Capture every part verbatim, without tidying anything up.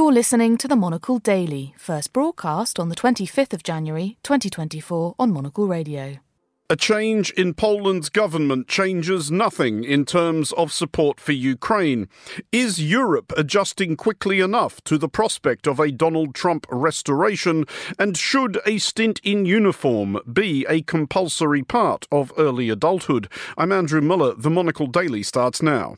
You're listening to the Monocle Daily, first broadcast on the twenty-fifth of January twenty twenty-four on Monocle Radio. A change in Poland's government changes nothing in terms of support for Ukraine. Is Europe adjusting quickly enough to the prospect of a Donald Trump restoration? And should a stint in uniform be a compulsory part of early adulthood? I'm Andrew Muller. The Monocle Daily starts now.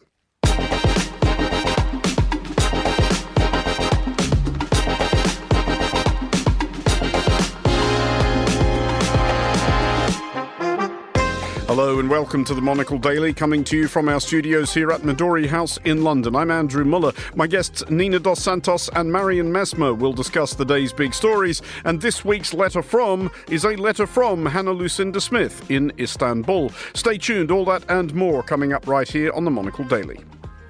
Hello and welcome to the Monocle Daily, coming to you from our studios here at Midori House in London. I'm Andrew Muller. My guests Nina Dos Santos and Marian Mezmer will discuss the day's big stories, and this week's letter from is a letter from Hannah Lucinda Smith in Istanbul. Stay tuned, all that and more coming up right here on the Monocle Daily.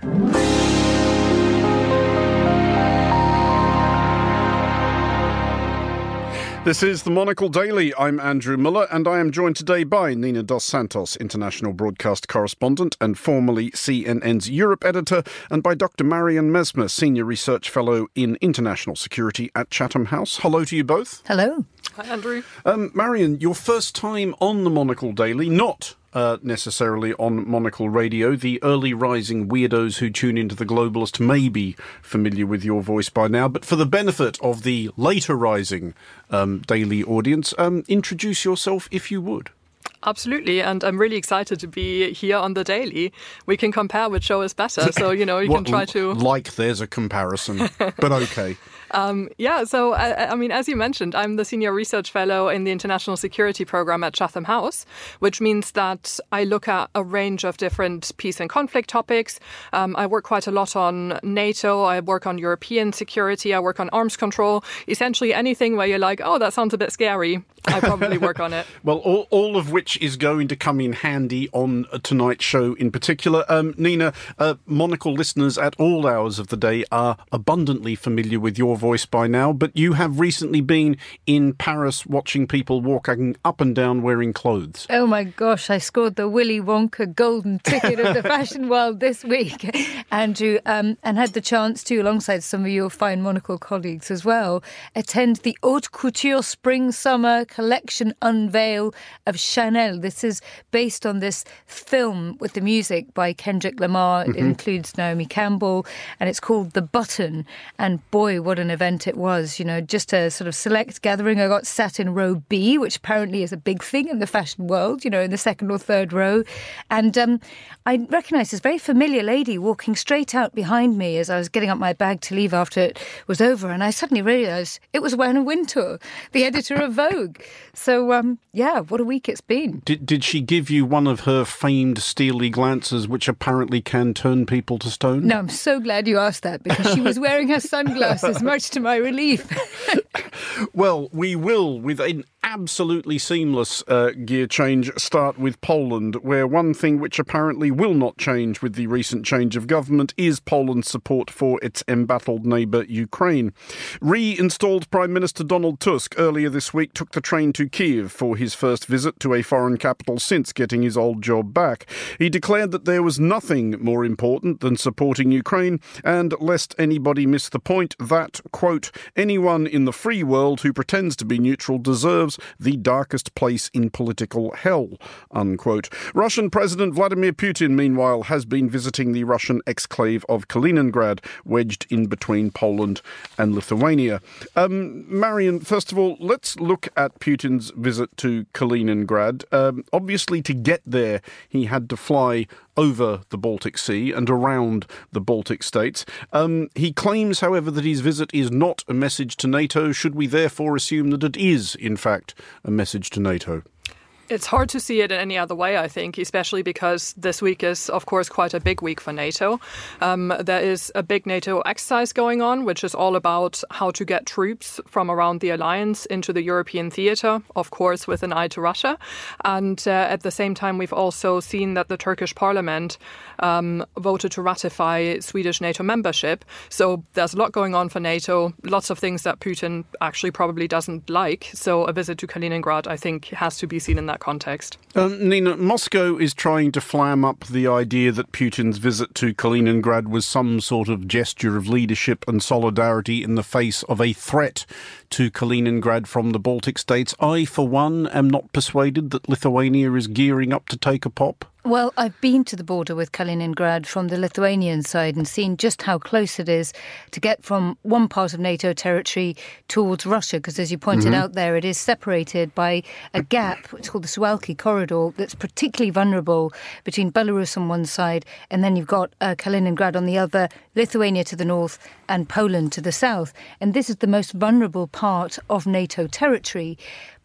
This is the Monocle Daily. I'm Andrew Muller, and I am joined today by Nina Dos Santos, international broadcast correspondent and formerly C N N's Europe editor, and by Doctor Marian Mezmer, senior research fellow in international security at Chatham House. Hello to you both. Hello. Hi, Andrew. Um, Marian, your first time on the Monocle Daily, not Uh, necessarily on Monocle Radio. The early rising weirdos who tune into the Globalist may be familiar with your voice by now, but for the benefit of the later rising um, daily audience, um, introduce yourself if you would. Absolutely, and I'm really excited to be here on the Daily. We can compare which show is better, so, you know, you what, can try to... Like there's a comparison, but okay. Um, yeah, so, I, I mean, as you mentioned, I'm the Senior Research Fellow in the International Security Programme at Chatham House, which means that I look at a range of different peace and conflict topics. Um, I work quite a lot on NATO, I work on European security, I work on arms control. Essentially anything where you're like, oh, that sounds a bit scary, I probably work on it. Well, all, all of which is going to come in handy on tonight's show in particular. Um, Nina, uh, Monocle listeners at all hours of the day are abundantly familiar with your voice by now, but you have recently been in Paris watching people walking up and down wearing clothes. Oh my gosh, I scored the Willy Wonka golden ticket of the fashion world this week, Andrew, um, and had the chance to, alongside some of your fine Monocle colleagues as well, attend the Haute Couture Spring-Summer Collection unveil of Chanel. This is based on this film with the music by Kendrick Lamar. Mm-hmm. It includes Naomi Campbell, and it's called The Button. And boy, what an event it was. You know, just a sort of select gathering. I got sat in row B, which apparently is a big thing in the fashion world, you know, in the second or third row. And um, I recognised this very familiar lady walking straight out behind me as I was getting up my bag to leave after it was over. And I suddenly realised it was Werner Wintour, the editor of Vogue. So, um, yeah, what a week it's been. Did, did she give you one of her famed steely glances, which apparently can turn people to stone? No, I'm so glad you asked that, because she was wearing her sunglasses, much to my relief. Well, we will, with an absolutely seamless uh, gear change, start with Poland, where one thing which apparently will not change with the recent change of government is Poland's support for its embattled neighbour Ukraine. Reinstalled Prime Minister Donald Tusk earlier this week took the train to Kyiv for his first visit to a foreign capital since getting his old job back. He declared that there was nothing more important than supporting Ukraine, and lest anybody miss the point, that, quote, anyone in the free world who pretends to be neutral deserves the darkest place in political hell, unquote. Russian President Vladimir Putin, meanwhile, has been visiting the Russian exclave of Kaliningrad, wedged in between Poland and Lithuania. Um, Marian, first of all, let's look at Putin's visit to Kaliningrad. Um, obviously, to get there, he had to fly over the Baltic Sea and around the Baltic states. Um, he claims, however, that his visit is not a message to NATO. Should we therefore assume that it is, in fact, a message to NATO? It's hard to see it in any other way, I think, especially because this week is, of course, quite a big week for NATO. Um, there is a big NATO exercise going on, which is all about how to get troops from around the alliance into the European theatre, of course, with an eye to Russia. And uh, at the same time, we've also seen that the Turkish parliament um, voted to ratify Swedish NATO membership. So there's a lot going on for NATO, lots of things that Putin actually probably doesn't like. So a visit to Kaliningrad, I think, has to be seen in that that context. Um, Nina, Moscow is trying to flam up the idea that Putin's visit to Kaliningrad was some sort of gesture of leadership and solidarity in the face of a threat to Kaliningrad from the Baltic states. I, for one, am not persuaded that Lithuania is gearing up to take a pop. Well, I've been to the border with Kaliningrad from the Lithuanian side and seen just how close it is to get from one part of NATO territory towards Russia, because as you pointed mm-hmm. out there, it is separated by a gap, it's called the Suwalki corridor, that's particularly vulnerable between Belarus on one side and then you've got uh, Kaliningrad on the other, Lithuania to the north and Poland to the south. And this is the most vulnerable part of NATO territory.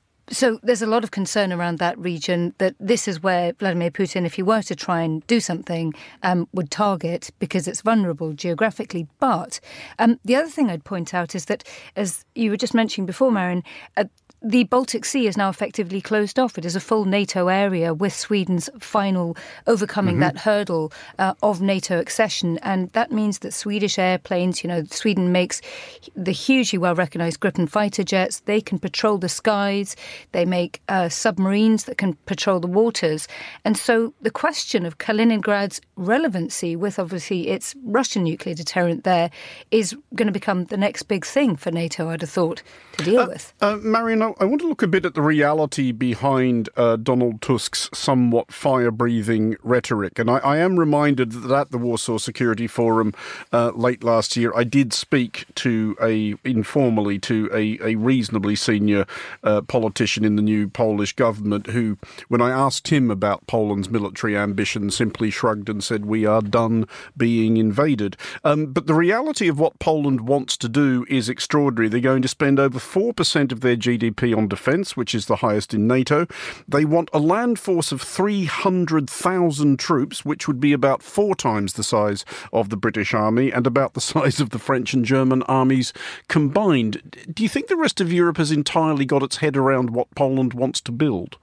So there's a lot of concern around that region, that this is where Vladimir Putin, if he were to try and do something, um, would target because it's vulnerable geographically. But um, the other thing I'd point out is that, as you were just mentioning before, Marion, uh, the Baltic Sea is now effectively closed off. It is a full NATO area with Sweden's final overcoming mm-hmm. that hurdle uh, of NATO accession. And that means that Swedish airplanes, you know, Sweden makes the hugely well-recognised Gripen fighter jets. They can patrol the skies. They make uh, submarines that can patrol the waters. And so the question of Kaliningrad's relevancy with obviously its Russian nuclear deterrent there is going to become the next big thing for NATO, I'd have thought, to deal uh, with. Uh, Marion, I want to look a bit at the reality behind uh, Donald Tusk's somewhat fire-breathing rhetoric. And I, I am reminded that at the Warsaw Security Forum uh, late last year, I did speak to a, informally, to a, a reasonably senior uh, politician in the new Polish government who, when I asked him about Poland's military ambition, simply shrugged and said, we are done being invaded. Um, but the reality of what Poland wants to do is extraordinary. They're going to spend over four percent of their G D P on defence, which is the highest in NATO. They want a land force of three hundred thousand troops, which would be about four times the size of the British Army and about the size of the French and German armies combined. Do you think the rest of Europe has entirely got its head around what Poland wants to build?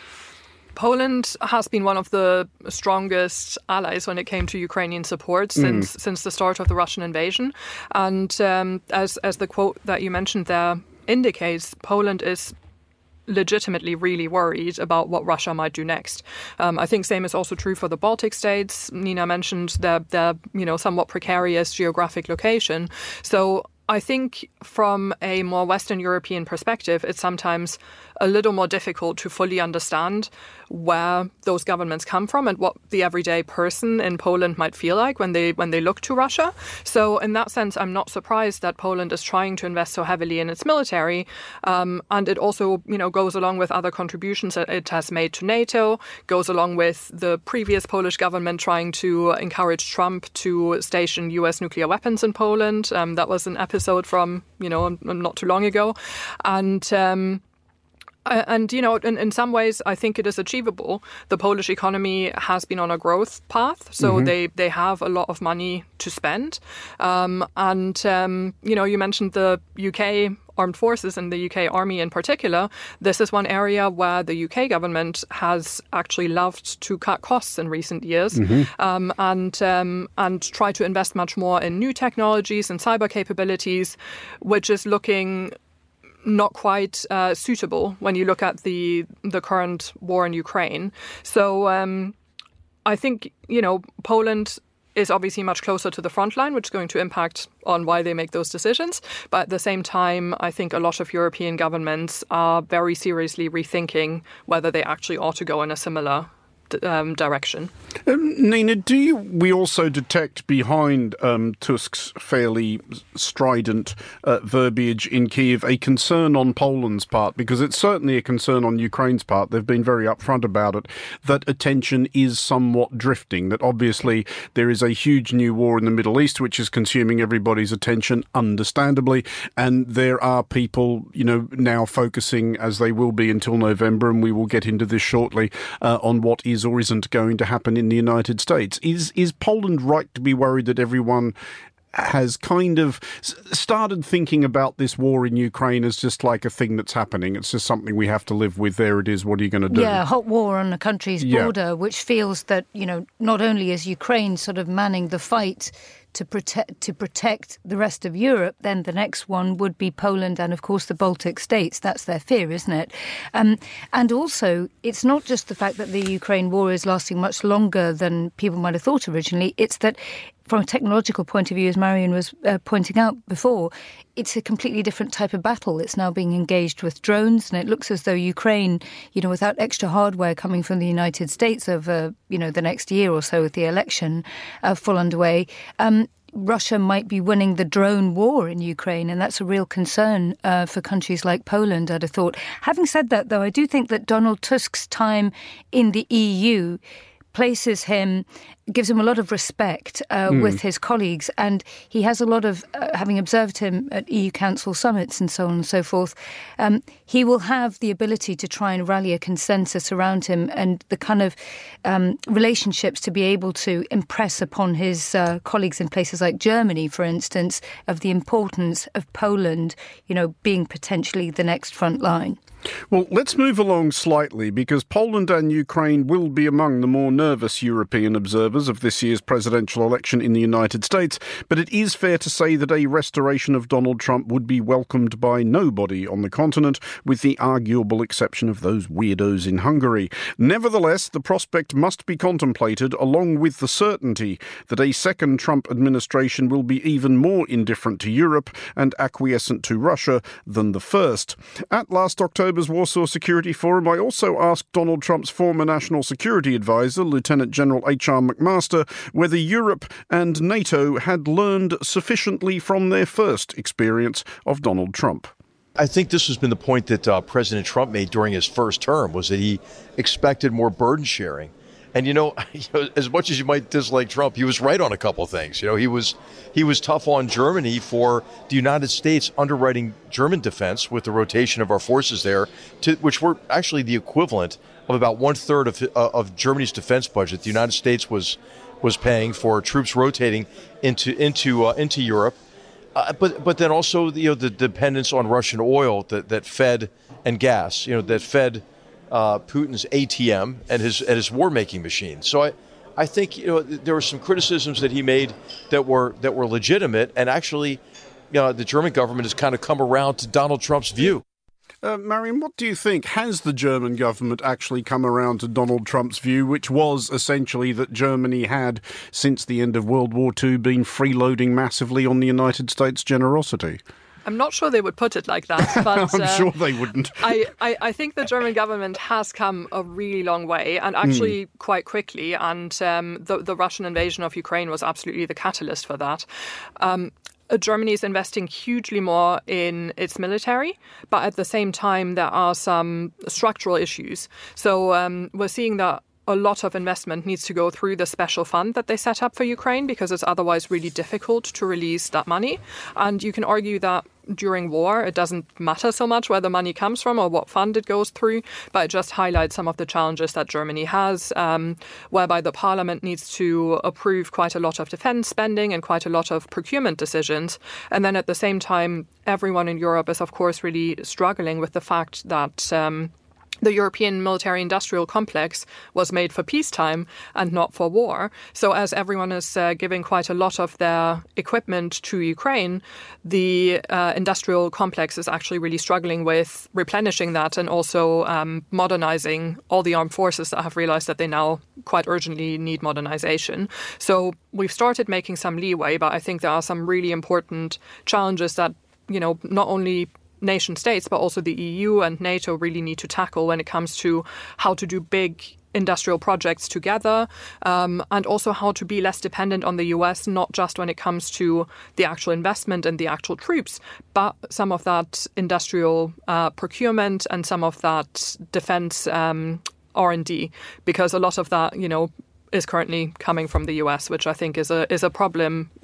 Poland has been one of the strongest allies when it came to Ukrainian support since mm. since the start of the Russian invasion. And um, as as the quote that you mentioned there indicates, Poland is legitimately really worried about what Russia might do next. Um, I think same is also true for the Baltic states. Nina mentioned their, their you know, somewhat precarious geographic location. So I think from a more Western European perspective, it's sometimes a little more difficult to fully understand where those governments come from and what the everyday person in Poland might feel like when they when they look to Russia. So in that sense, I'm not surprised that Poland is trying to invest so heavily in its military. Um, and it also, you know, goes along with other contributions that it has made to NATO, goes along with the previous Polish government trying to encourage Trump to station U S nuclear weapons in Poland. Um, that was an episode from, you know, not too long ago. And um Uh, and, you know, in, in some ways, I think it is achievable. The Polish economy has been on a growth path, so mm-hmm. they, they have a lot of money to spend. Um, and, um, you know, you mentioned the U K armed forces and the U K army in particular. This is one area where the U K government has actually loved to cut costs in recent years mm-hmm. um, and um, and try to invest much more in new technologies and cyber capabilities, which is looking not quite uh, suitable when you look at the the current war in Ukraine. So um, I think, you know, Poland is obviously much closer to the front line, which is going to impact on why they make those decisions. But at the same time, I think a lot of European governments are very seriously rethinking whether they actually ought to go in a similar Um, direction. Um, Nina, do you, we also detect behind um, Tusk's fairly strident uh, verbiage in Kyiv a concern on Poland's part, because it's certainly a concern on Ukraine's part, they've been very upfront about it, that attention is somewhat drifting, that obviously there is a huge new war in the Middle East which is consuming everybody's attention, understandably, and there are people, you know, now focusing, as they will be until November, and we will get into this shortly, uh, on what is or isn't going to happen in the United States. Is is Poland right to be worried that everyone has kind of started thinking about this war in Ukraine as just like a thing that's happening. It's just something we have to live with. There it is. What are you going to do? Yeah, hot war on a country's border, yeah. which feels that, you know, not only is Ukraine sort of manning the fight to protect to protect the rest of Europe, then the next one would be Poland and, of course, the Baltic states. That's their fear, isn't it? Um, and also, it's not just the fact that the Ukraine war is lasting much longer than people might have thought originally. It's that from a technological point of view, as Marion was uh, pointing out before, it's a completely different type of battle. It's now being engaged with drones, and it looks as though Ukraine, you know, without extra hardware coming from the United States over, you know, the next year or so with the election uh, full underway, um, Russia might be winning the drone war in Ukraine, and that's a real concern uh, for countries like Poland, I'd have thought. Having said that, though, I do think that Donald Tusk's time in the E U places him, gives him a lot of respect uh, mm. with his colleagues, and he has a lot of, uh, having observed him at E U Council summits and so on and so forth, um, he will have the ability to try and rally a consensus around him and the kind of um, relationships to be able to impress upon his uh, colleagues in places like Germany, for instance, of the importance of Poland, you know, being potentially the next front line. Well, let's move along slightly, because Poland and Ukraine will be among the more nervous European observers of this year's presidential election in the United States, but it is fair to say that a restoration of Donald Trump would be welcomed by nobody on the continent, with the arguable exception of those weirdos in Hungary. Nevertheless, the prospect must be contemplated along with the certainty that a second Trump administration will be even more indifferent to Europe and acquiescent to Russia than the first. At last October, Warsaw Security Forum, I also asked Donald Trump's former National Security Advisor, Lieutenant General H R McMaster, whether Europe and NATO had learned sufficiently from their first experience of Donald Trump. I think this has been the point that uh, President Trump made during his first term, was that he expected more burden sharing. And, you know, you know, as much as you might dislike Trump, he was right on a couple of things. You know, he was he was tough on Germany for the United States underwriting German defense with the rotation of our forces there, to, which were actually the equivalent of about one third of uh, of Germany's defense budget. The United States was was paying for troops rotating into into uh, into Europe, uh, but but then also you know the dependence on Russian oil that that fed and gas, you know, that fed Uh, Putin's A T M and his and his war-making machine. So I, I think you know there were some criticisms that he made that were that were legitimate, and actually, you know, the German government has kind of come around to Donald Trump's view. Uh, Marion, what do you think? Has the German government actually come around to Donald Trump's view, which was essentially that Germany had, since the end of World War Two, been freeloading massively on the United States' generosity? I'm not sure they would put it like that, but I'm uh, sure they wouldn't. I, I, I think the German government has come a really long way, and actually mm. quite quickly. And um, the, the Russian invasion of Ukraine was absolutely the catalyst for that. Um, Germany is investing hugely more in its military, but at the same time, there are some structural issues. So um, we're seeing that a lot of investment needs to go through the special fund that they set up for Ukraine, because it's otherwise really difficult to release that money. And you can argue that during war, it doesn't matter so much where the money comes from or what fund it goes through, but it just highlights some of the challenges that Germany has, um, whereby the parliament needs to approve quite a lot of defense spending and quite a lot of procurement decisions. And then at the same time, everyone in Europe is, of course, really struggling with the fact that um, the European military-industrial complex was made for peacetime and not for war. So as everyone is uh, giving quite a lot of their equipment to Ukraine, the uh, industrial complex is actually really struggling with replenishing that and also um, modernizing all the armed forces that have realized that they now quite urgently need modernization. So we've started making some leeway, but I think there are some really important challenges that, you know, not only nation states, but also the E U and NATO really need to tackle when it comes to how to do big industrial projects together, um, and also how to be less dependent on the U S, not just when it comes to the actual investment and the actual troops, but some of that industrial uh, procurement and some of that defense um, R and D, because a lot of that, you know, is currently coming from the U S, which I think is a is a problem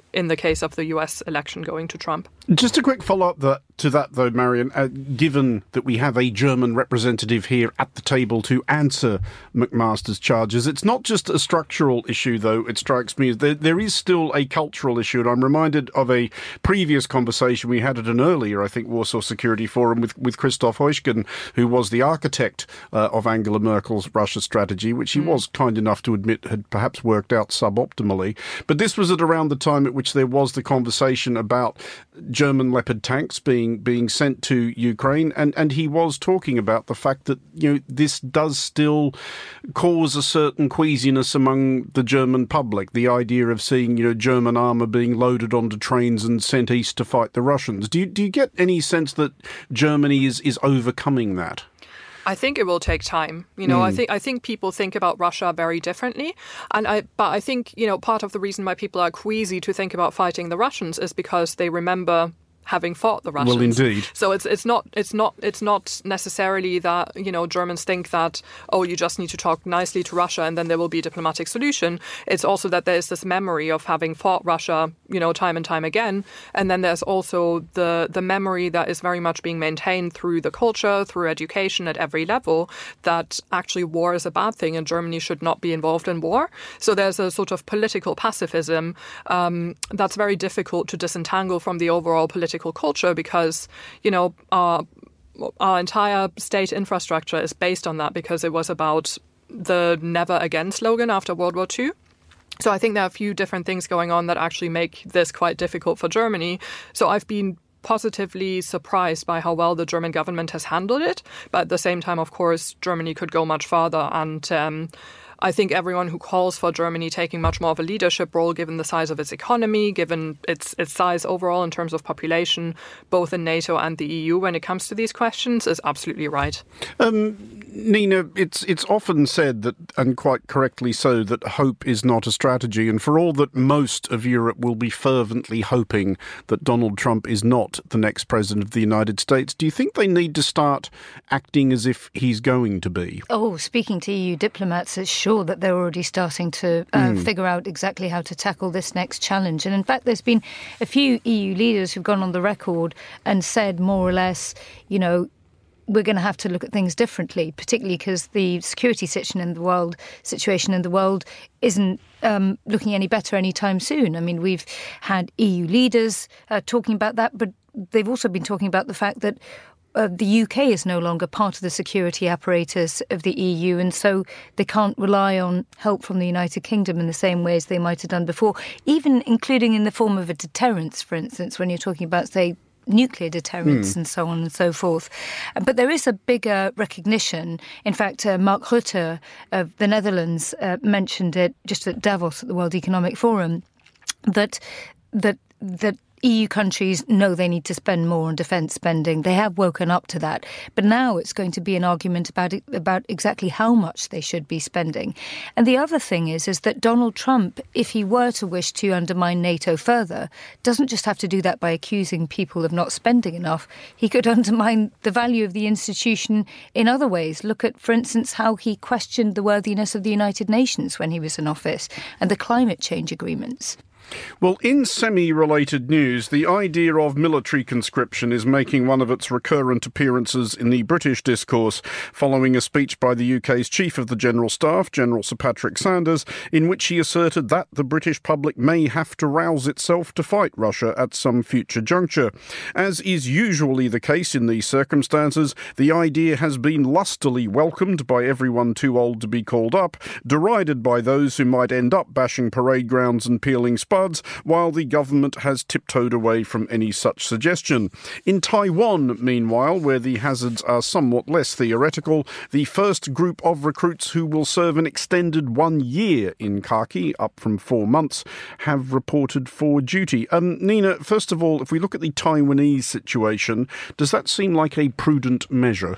in the case of the U S election going to Trump. Just a quick follow-up that, to that, though, Marion. Uh, given that we have a German representative here at the table to answer McMaster's charges, it's not just a structural issue, though, it strikes me. There, there is still a cultural issue, and I'm reminded of a previous conversation we had at an earlier, I think, Warsaw Security Forum with, with Christoph Heuschgen, who was the architect uh, of Angela Merkel's Russia strategy, which he mm. was kind enough to admit had perhaps worked out suboptimally. But this was at around the time at which there was the conversation about German Leopard tanks being being sent to Ukraine, and, and he was talking about the fact that, you know, this does still cause a certain queasiness among the German public, the idea of seeing, you know, German armour being loaded onto trains and sent east to fight the Russians. Do you, do you get any sense that Germany is, is overcoming that? I think it will take time. You know, mm. I think I think people think about Russia very differently, and I but I think, you know, part of the reason why people are queasy to think about fighting the Russians is because they remember having fought the Russians. Well, indeed. So it's it's not it's not it's not necessarily that, you know, Germans think that, oh, you just need to talk nicely to Russia and then there will be a diplomatic solution. It's also that there is this memory of having fought Russia, you know, time and time again, and then there's also the the memory that is very much being maintained through the culture, through education at every level, that actually war is a bad thing and Germany should not be involved in war. So there's a sort of political pacifism um, that's very difficult to disentangle from the overall political culture, because, you know, our, our entire state infrastructure is based on that, because it was about the never again slogan after World War Two. So I think there are a few different things going on that actually make this quite difficult for Germany. So I've been positively surprised by how well the German government has handled it. But at the same time, of course, Germany could go much farther. And um, I think everyone who calls for Germany taking much more of a leadership role, given the size of its economy, given its its size overall in terms of population, both in NATO and the E U, when it comes to these questions, is absolutely right. Um, Nina, it's it's often said that, and quite correctly so, that hope is not a strategy. And for all that most of Europe will be fervently hoping that Donald Trump is not the next president of the United States, do you think they need to start acting as if he's going to be? Oh, speaking to E U diplomats, it's sure that they're already starting to uh, mm. figure out exactly how to tackle this next challenge. And in fact, there's been a few E U leaders who've gone on the record and said more or less, you know, we're going to have to look at things differently, particularly because the security situation in the world situation in the world isn't um, looking any better anytime soon. I mean, we've had E U leaders uh, talking about that, but they've also been talking about the fact that Uh, the U K is no longer part of the security apparatus of the E U, and so they can't rely on help from the United Kingdom in the same way as they might have done before, even including in the form of a deterrence, for instance, when you're talking about, say, nuclear deterrence mm. and so on and so forth. But there is a bigger recognition. In fact, uh, Mark Rutte of the Netherlands uh, mentioned it just at Davos at the World Economic Forum, that that that E U countries know they need to spend more on defence spending. They have woken up to that. But now it's going to be an argument about it, about exactly how much they should be spending. And the other thing is, is that Donald Trump, if he were to wish to undermine NATO further, doesn't just have to do that by accusing people of not spending enough. He could undermine the value of the institution in other ways. Look at, for instance, how he questioned the worthiness of the United Nations when he was in office and the climate change agreements. Well, in semi-related news, the idea of military conscription is making one of its recurrent appearances in the British discourse, following a speech by the U K's Chief of the General Staff, General Sir Patrick Sanders, in which he asserted that the British public may have to rouse itself to fight Russia at some future juncture. As is usually the case in these circumstances, the idea has been lustily welcomed by everyone too old to be called up, derided by those who might end up bashing parade grounds and peeling spuds, while the government has tiptoed away from any such suggestion. In Taiwan, meanwhile, where the hazards are somewhat less theoretical, the first group of recruits who will serve an extended one year in khaki, up from four months, have reported for duty. Um, Nina, first of all, if we look at the Taiwanese situation, does that seem like a prudent measure?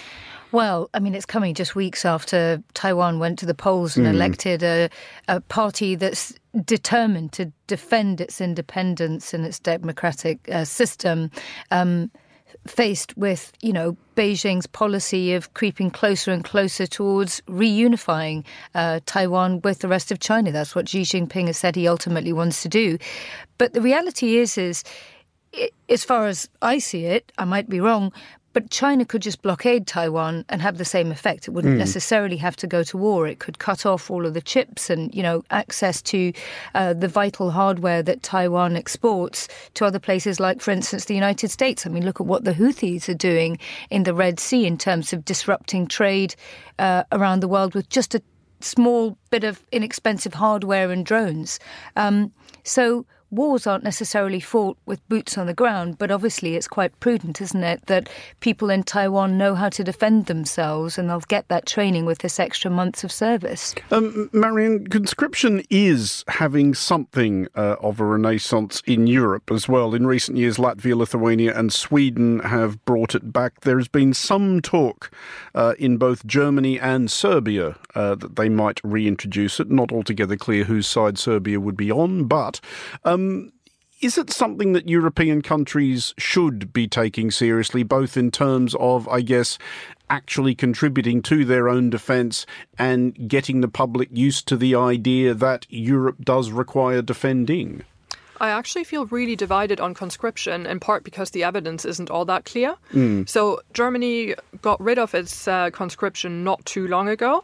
Well, I mean, it's coming just weeks after Taiwan went to the polls and mm. elected a, a party that's determined to defend its independence and its democratic uh, system. Um, faced with, you know, Beijing's policy of creeping closer and closer towards reunifying uh, Taiwan with the rest of China. That's what Xi Jinping has said he ultimately wants to do. But the reality is, is it, as far as I see it, I might be wrong, but China could just blockade Taiwan and have the same effect. It wouldn't mm. necessarily have to go to war. It could cut off all of the chips and, you know, access to uh, the vital hardware that Taiwan exports to other places like, for instance, the United States. I mean, look at what the Houthis are doing in the Red Sea in terms of disrupting trade uh, around the world with just a small bit of inexpensive hardware and drones. Um, so wars aren't necessarily fought with boots on the ground, but obviously it's quite prudent, isn't it, that people in Taiwan know how to defend themselves and they'll get that training with this extra months of service. Um, Marion, conscription is having something uh, of a renaissance in Europe as well. In recent years, Latvia, Lithuania and Sweden have brought it back. There's been some talk uh, in both Germany and Serbia uh, that they might reintroduce it. Not altogether clear whose side Serbia would be on, but um, Um, is it something that European countries should be taking seriously, both in terms of, I guess, actually contributing to their own defence and getting the public used to the idea that Europe does require defending? I actually feel really divided on conscription, in part because the evidence isn't all that clear. Mm. So Germany got rid of its uh, conscription not too long ago.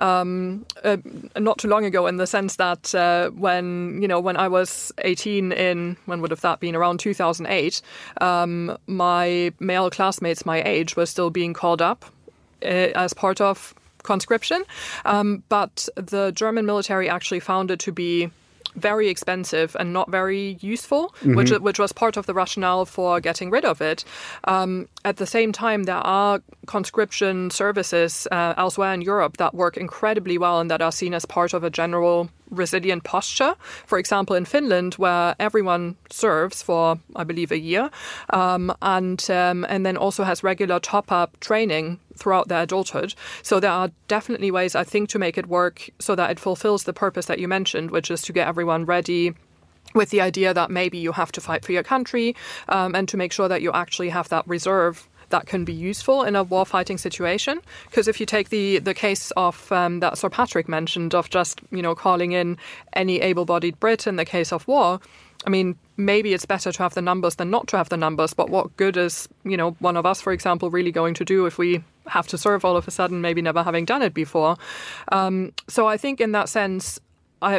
Um, uh, not too long ago in the sense that uh, when, you know, when I was eighteen in, when would have that been, around two thousand eight, um, my male classmates my age were still being called up uh, as part of conscription. Um, but the German military actually found it to be very expensive and not very useful, mm-hmm. which which was part of the rationale for getting rid of it. Um, at the same time, there are conscription services uh, elsewhere in Europe that work incredibly well and that are seen as part of a general resilient posture. For example, in Finland, where everyone serves for, I believe, a year, um, and um, and then also has regular top-up training throughout their adulthood. So there are definitely ways, I think, to make it work so that it fulfills the purpose that you mentioned, which is to get everyone ready with the idea that maybe you have to fight for your country, um, and to make sure that you actually have that reserve that can be useful in a war-fighting situation. Because if you take the, the case of um, that Sir Patrick mentioned of just, you know, calling in any able-bodied Brit in the case of war, I mean, maybe it's better to have the numbers than not to have the numbers, but what good is, you know, one of us, for example, really going to do if we have to serve all of a sudden, maybe never having done it before? Um, so I think in that sense, I...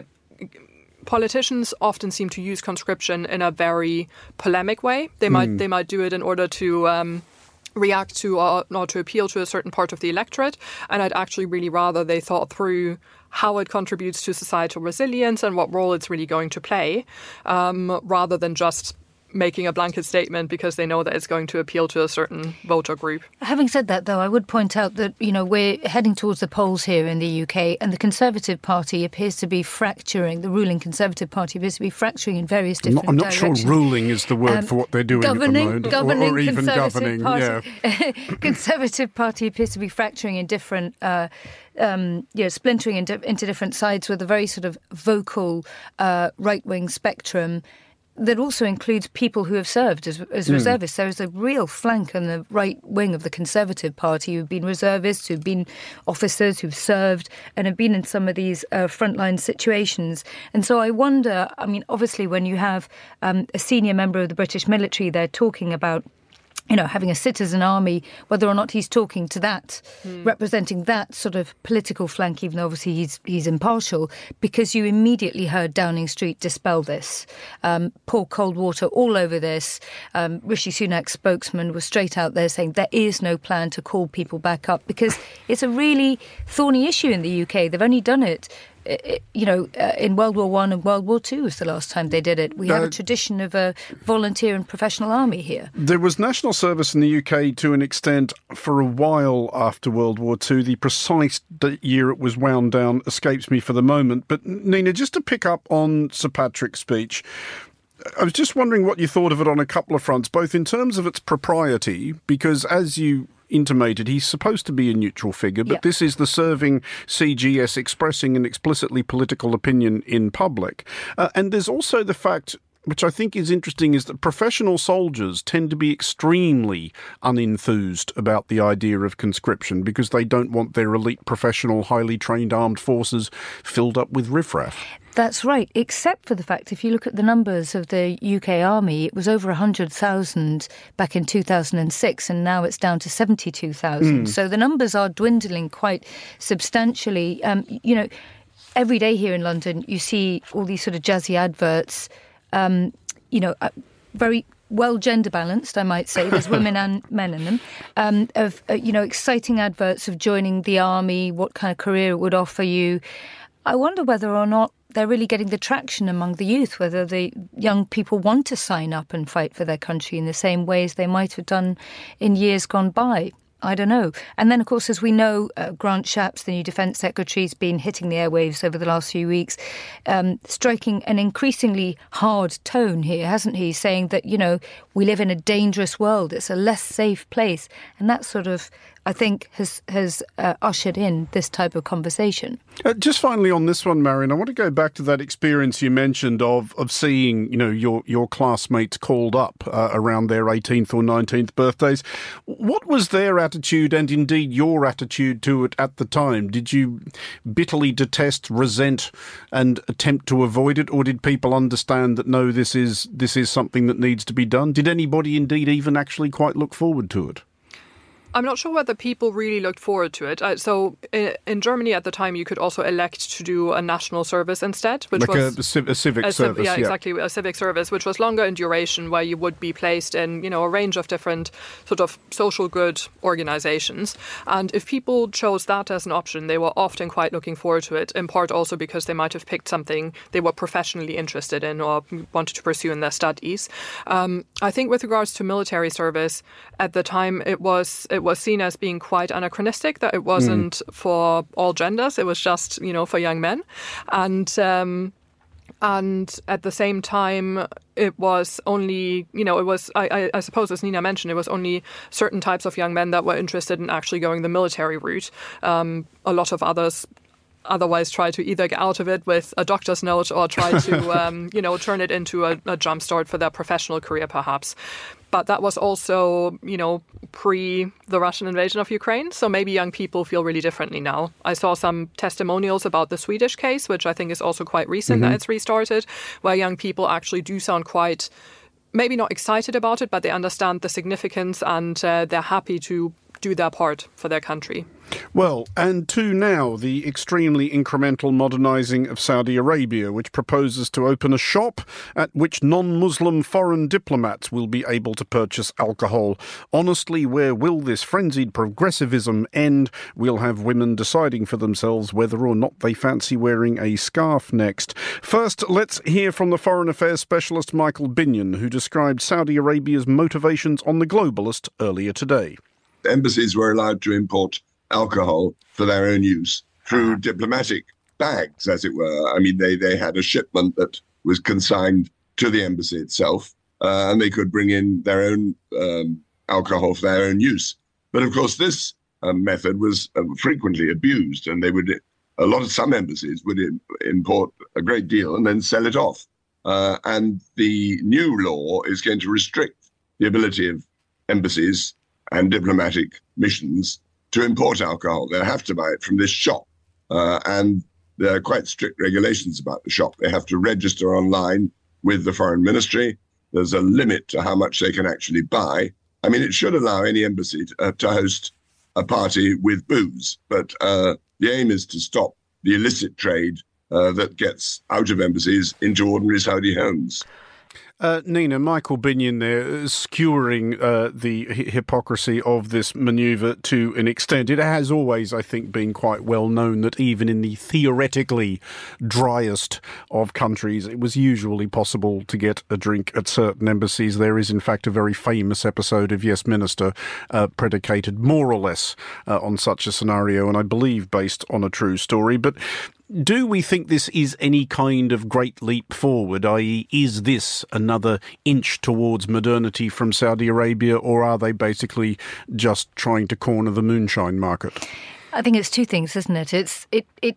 politicians often seem to use conscription in a very polemic way. They might mm. they might do it in order to um, react to or, or to appeal to a certain part of the electorate. And I'd actually really rather they thought through how it contributes to societal resilience and what role it's really going to play, um, rather than just making a blanket statement because they know that it's going to appeal to a certain voter group. Having said that, though, I would point out that, you know, we're heading towards the polls here in the U K, and the Conservative Party appears to be fracturing, the ruling Conservative Party appears to be fracturing in various different I'm not, I'm not directions. sure ruling is the word um, for what they're doing governing, at the moment. Governing, or, or even governing, Party, yeah. Conservative Party appears to be fracturing in different... Uh, Um, you know, splintering into, into different sides with a very sort of vocal uh, right-wing spectrum that also includes people who have served as, as mm. reservists. There is a real flank on the right wing of the Conservative Party who've been reservists, who've been officers, who've served and have been in some of these uh, frontline situations. And so I wonder, I mean, obviously when you have um, a senior member of the British military, they're talking about, you know, having a citizen army, whether or not he's talking to that, mm. representing that sort of political flank, even though obviously he's he's impartial, because you immediately heard Downing Street dispel this, um, pour cold water all over this. Um, Rishi Sunak's spokesman was straight out there saying there is no plan to call people back up because it's a really thorny issue in the U K. They've only done it you know, uh, in World War One and World War Two was the last time they did it. We have uh, a tradition of a volunteer and professional army here. There was national service in the U K to an extent for a while after World War Two. The precise year it was wound down escapes me for the moment. But Nina, just to pick up on Sir Patrick's speech, I was just wondering what you thought of it on a couple of fronts, both in terms of its propriety, because as you intimated, he's supposed to be a neutral figure, but yeah. this is the serving C G S expressing an explicitly political opinion in public. Uh, and there's also the fact, which I think is interesting, is that professional soldiers tend to be extremely unenthused about the idea of conscription because they don't want their elite, professional, highly trained armed forces filled up with riffraff. That's right, except for the fact, if you look at the numbers of the U K Army, it was over one hundred thousand back in two thousand six, and now it's down to seventy-two thousand. Mm. So the numbers are dwindling quite substantially. Um, you know, every day here in London, you see all these sort of jazzy adverts, um, you know, uh, very well gender balanced, I might say. There's women and men in them, um, of, uh, you know, exciting adverts of joining the army, what kind of career it would offer you. I wonder whether or not they're really getting the traction among the youth, whether the young people want to sign up and fight for their country in the same ways they might have done in years gone by. I don't know. And then, of course, as we know, uh, Grant Shapps, the new Defence Secretary, has been hitting the airwaves over the last few weeks, um, striking an increasingly hard tone here, hasn't he? Saying that, you know, we live in a dangerous world. It's a less safe place. And that sort of, I think, has has uh, ushered in this type of conversation. Uh, just finally on this one, Marion, I want to go back to that experience you mentioned of of seeing, you know, your your classmates called up uh, around their eighteenth or nineteenth birthdays. What was their attitude, and indeed your attitude to it at the time? Did you bitterly detest, resent, and attempt to avoid it, or did people understand that no, this is this is something that needs to be done? Did anybody indeed even actually quite look forward to it? I'm not sure whether people really looked forward to it. Uh, so in, in Germany at the time, you could also elect to do a national service instead, which like was a, a, civ- a civic a civ- service. Yeah, yeah, exactly, a civic service, which was longer in duration, where you would be placed in, you know, a range of different sort of social good organizations. And if people chose that as an option, they were often quite looking forward to it, in part also because they might have picked something they were professionally interested in or wanted to pursue in their studies. Um, I think with regards to military service, at the time it was it was seen as being quite anachronistic, that it wasn't mm. for all genders, it was just, you know, for young men. And um, and at the same time, it was only, you know, it was, I, I, I suppose, as Nina mentioned, it was only certain types of young men that were interested in actually going the military route. Um, a lot of others otherwise try to either get out of it with a doctor's note or try to, um, you know, turn it into a, a jumpstart for their professional career, perhaps. But that was also, you know, pre the Russian invasion of Ukraine. So maybe young people feel really differently now. I saw some testimonials about the Swedish case, which I think is also quite recent mm-hmm. that it's restarted, where young people actually do sound quite, maybe not excited about it, but they understand the significance and uh, they're happy to do their part for their country. Well, and to now, the extremely incremental modernising of Saudi Arabia, which proposes to open a shop at which non-Muslim foreign diplomats will be able to purchase alcohol. Honestly, where will this frenzied progressivism end? We'll have women deciding for themselves whether or not they fancy wearing a scarf next. First, let's hear from the Foreign Affairs specialist Michael Binyon, who described Saudi Arabia's motivations on The Globalist earlier today. Embassies were allowed to import alcohol for their own use through diplomatic bags, as it were. I mean, they, they had a shipment that was consigned to the embassy itself, uh, and they could bring in their own um, alcohol for their own use. But of course, this um, method was uh, frequently abused, and they would, a lot of some embassies would im- import a great deal and then sell it off. Uh, and the new law is going to restrict the ability of embassies and diplomatic missions to import alcohol. They'll have to buy it from this shop. Uh, and there are quite strict regulations about the shop. They have to register online with the foreign ministry. There's a limit to how much they can actually buy. I mean, it should allow any embassy to, uh, to host a party with booze. But uh, the aim is to stop the illicit trade uh, that gets out of embassies into ordinary Saudi homes. Uh, Nina, Michael Binyon there, skewering uh, the hi- hypocrisy of this manoeuvre to an extent. It has always, I think, been quite well known that even in the theoretically driest of countries, it was usually possible to get a drink at certain embassies. There is, in fact, a very famous episode of Yes Minister uh, predicated more or less uh, on such a scenario, and I believe based on a true story. But do we think this is any kind of great leap forward, that is, is this another inch towards modernity from Saudi Arabia, or are they basically just trying to corner the moonshine market? I think it's two things, isn't it? It's it it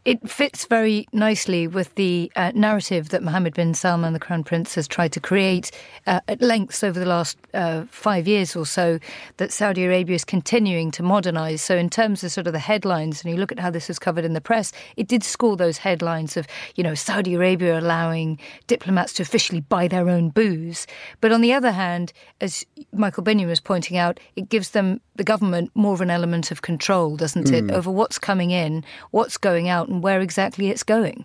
it fits very nicely with the uh, narrative that Mohammed bin Salman, the Crown Prince, has tried to create uh, at lengths over the last uh, five years or so, that Saudi Arabia is continuing to modernise. So in terms of sort of the headlines, and you look at how this was covered in the press, it did score those headlines of, you know, Saudi Arabia allowing diplomats to officially buy their own booze. But on the other hand, as Michael Binnion was pointing out, it gives them, the government, more of an element of control, doesn't it, mm. over what's coming in, what's going out, and where exactly it's going.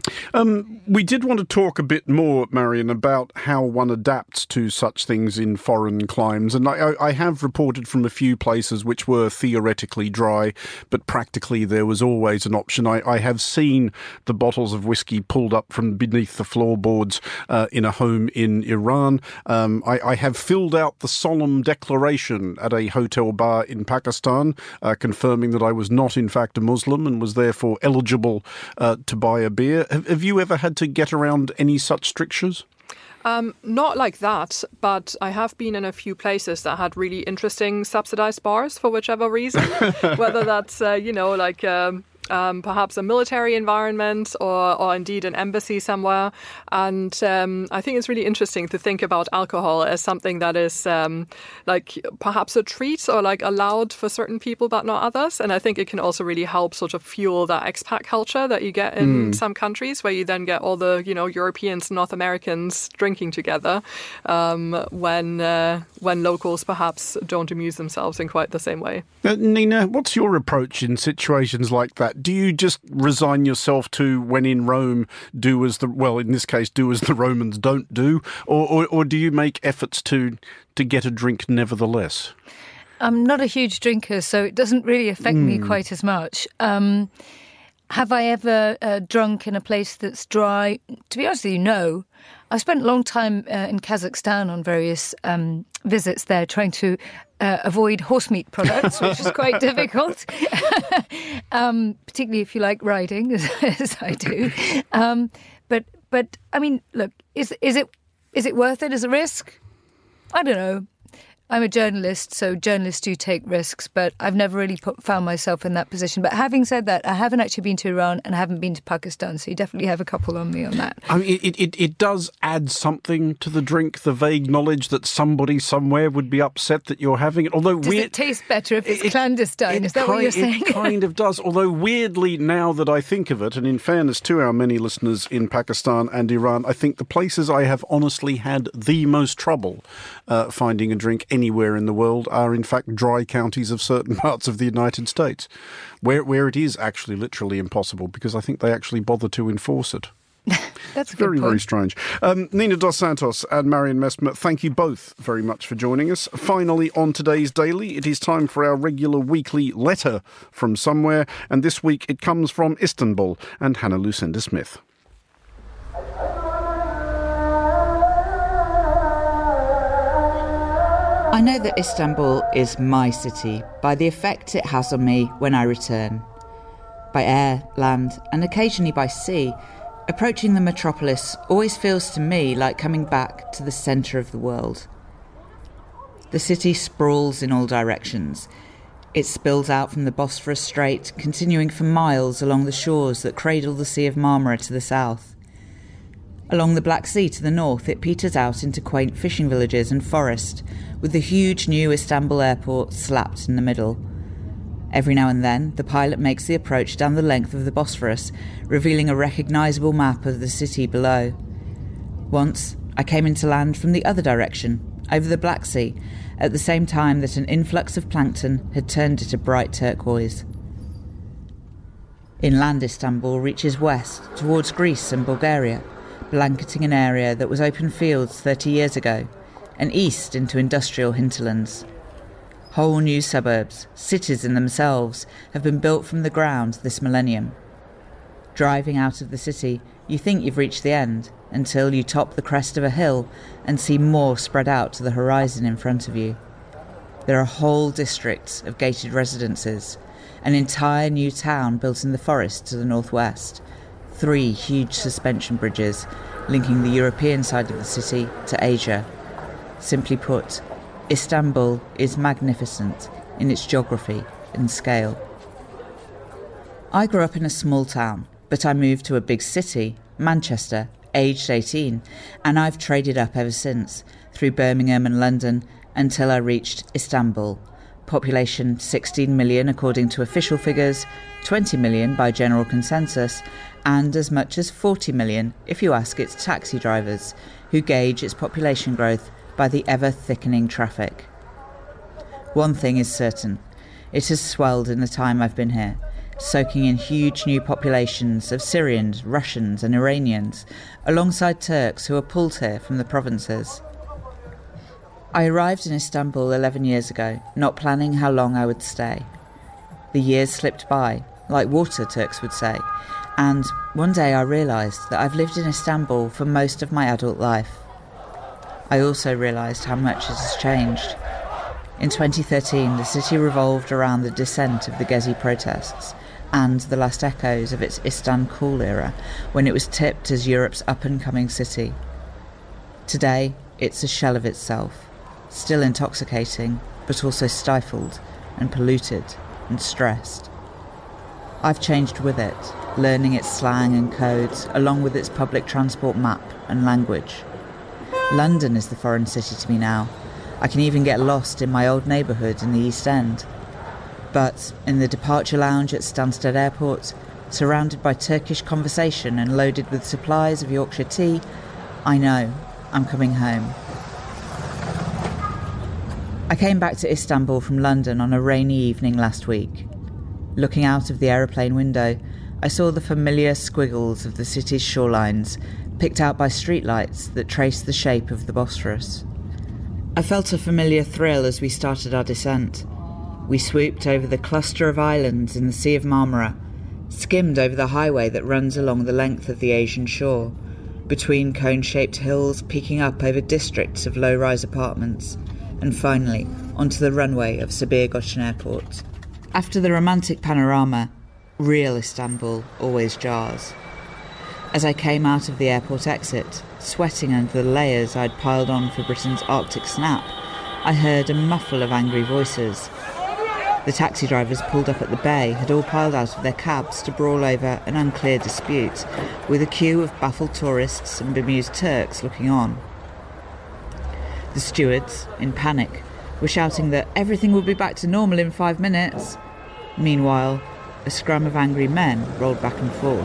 Um, we did want to talk a bit more, Marion, about how one adapts to such things in foreign climes. And I, I have reported from a few places which were theoretically dry, but practically there was always an option. I, I have seen the bottles of whiskey pulled up from beneath the floorboards uh, in a home in Iran. Um, I, I have filled out the solemn declaration at a hotel bar in Pakistan, uh, confirming that I was not, in fact, a Muslim and was therefore eligible uh, to buy a beer. Have, have you ever had to get around any such strictures? Um, not like that, but I have been in a few places that had really interesting subsidized bars for whichever reason, whether that's, uh, you know, like... Um, Um, perhaps a military environment or, or indeed an embassy somewhere. And um, I think it's really interesting to think about alcohol as something that is um, like perhaps a treat or like allowed for certain people but not others. And I think it can also really help sort of fuel that expat culture that you get in mm. some countries, where you then get all the, you know, Europeans, North Americans drinking together um, when uh, when locals perhaps don't amuse themselves in quite the same way. Uh, Nina, what's your approach in situations like that? Do you just resign yourself to, when in Rome, do as the, well, in this case, do as the Romans don't do? Or, or, or do you make efforts to, to get a drink nevertheless? I'm not a huge drinker, so it doesn't really affect mm. me quite as much. Um, have I ever uh, drunk in a place that's dry? To be honest with you, no. I spent a long time uh, in Kazakhstan on various um, visits there, trying to uh, avoid horse meat products, which is quite difficult, um, particularly if you like riding, as, as I do. Um, but, but I mean, look, is is it is it worth it as a risk? I don't know. I'm a journalist, so journalists do take risks, but I've never really put, found myself in that position. But having said that, I haven't actually been to Iran and I haven't been to Pakistan, so you definitely have a couple on me on that. I mean, it, it, it does add something to the drink, the vague knowledge that somebody somewhere would be upset that you're having it. Although does weird, it taste better if it's it, clandestine? It, Is that kind, what you're saying? It kind of does. Although weirdly, now that I think of it, and in fairness to our many listeners in Pakistan and Iran, I think the places I have honestly had the most trouble uh, finding a drink anywhere in the world are in fact dry counties of certain parts of the United States, where where it is actually literally impossible, because I think they actually bother to enforce it. That's a good very, point. very strange. Um, Nina Dos Santos and Marion Messmer, thank you both very much for joining us. Finally, on today's Daily, it is time for our regular weekly letter from somewhere, and this week it comes from Istanbul and Hannah Lucinda Smith. I know that Istanbul is my city by the effect it has on me when I return. By air, land, and occasionally by sea, approaching the metropolis always feels to me like coming back to the centre of the world. The city sprawls in all directions. It spills out from the Bosphorus Strait, continuing for miles along the shores that cradle the Sea of Marmara to the south. Along the Black Sea to the north, it peters out into quaint fishing villages and forest, with the huge new Istanbul airport slapped in the middle. Every now and then, the pilot makes the approach down the length of the Bosphorus, revealing a recognisable map of the city below. Once, I came into land from the other direction, over the Black Sea, at the same time that an influx of plankton had turned it a bright turquoise. Inland Istanbul reaches west, towards Greece and Bulgaria, blanketing an area that was open fields thirty years ago, and east into industrial hinterlands. Whole new suburbs, cities in themselves, have been built from the ground this millennium. Driving out of the city, you think you've reached the end, until you top the crest of a hill and see more spread out to the horizon in front of you. There are whole districts of gated residences, an entire new town built in the forest to the northwest, three huge suspension bridges linking the European side of the city to Asia. Simply put, Istanbul is magnificent in its geography and scale. I grew up in a small town, but I moved to a big city, Manchester, aged eighteen, and I've traded up ever since, through Birmingham and London, until I reached Istanbul. Population sixteen million according to official figures, twenty million by general consensus, and as much as forty million if you ask its taxi drivers, who gauge its population growth by the ever-thickening traffic. One thing is certain, it has swelled in the time I've been here, soaking in huge new populations of Syrians, Russians and Iranians, alongside Turks who are pulled here from the provinces. I arrived in Istanbul eleven years ago, not planning how long I would stay. The years slipped by, like water, Turks would say, and one day I realised that I've lived in Istanbul for most of my adult life. I also realised how much it has changed. In twenty thirteen, the city revolved around the descent of the Gezi protests and the last echoes of its Istanbul era, when it was tipped as Europe's up-and-coming city. Today, it's a shell of itself, still intoxicating, but also stifled and polluted and stressed. I've changed with it, learning its slang and codes, along with its public transport map and language. London is the foreign city to me now. I can even get lost in my old neighbourhood in the East End. But in the departure lounge at Stansted Airport, surrounded by Turkish conversation and loaded with supplies of Yorkshire tea, I know I'm coming home. I came back to Istanbul from London on a rainy evening last week. Looking out of the aeroplane window, I saw the familiar squiggles of the city's shorelines, picked out by streetlights that traced the shape of the Bosphorus. I felt a familiar thrill as we started our descent. We swooped over the cluster of islands in the Sea of Marmara, skimmed over the highway that runs along the length of the Asian shore, between cone-shaped hills peeking up over districts of low-rise apartments, and finally onto the runway of Sabiha Gökçen Airport. After the romantic panorama, real Istanbul always jars. As I came out of the airport exit, sweating under the layers I'd piled on for Britain's Arctic snap, I heard a muffle of angry voices. The taxi drivers pulled up at the bay had all piled out of their cabs to brawl over an unclear dispute, with a queue of baffled tourists and bemused Turks looking on. The stewards, in panic, were shouting that everything would be back to normal in five minutes. Meanwhile, a scrum of angry men rolled back and forth.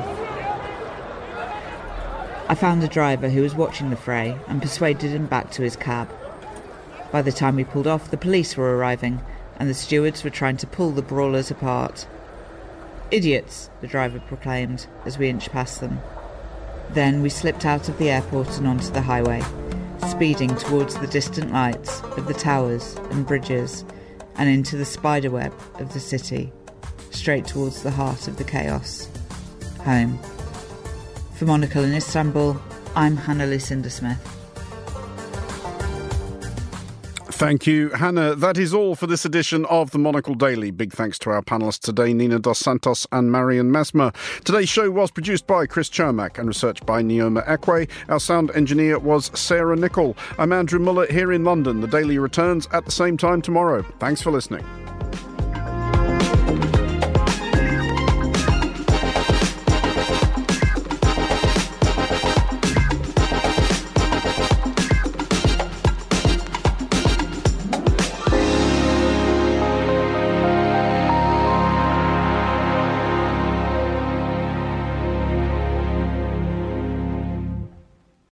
I found a driver who was watching the fray and persuaded him back to his cab. By the time we pulled off, the police were arriving, and the stewards were trying to pull the brawlers apart. "Idiots," the driver proclaimed as we inched past them. Then we slipped out of the airport and onto the highway, speeding towards the distant lights of the towers and bridges and into the spiderweb of the city, straight towards the heart of the chaos. Home. For Monocle in Istanbul, I'm Hannah Lucinda Smith. Thank you, Hannah. That is all for this edition of the Monocle Daily. Big thanks to our panellists today, Nina Dos Santos and Marion Mesmer. Today's show was produced by Chris Chermak and researched by Neoma Ekwe. Our sound engineer was Sarah Nichol. I'm Andrew Muller here in London. The Daily returns at the same time tomorrow. Thanks for listening.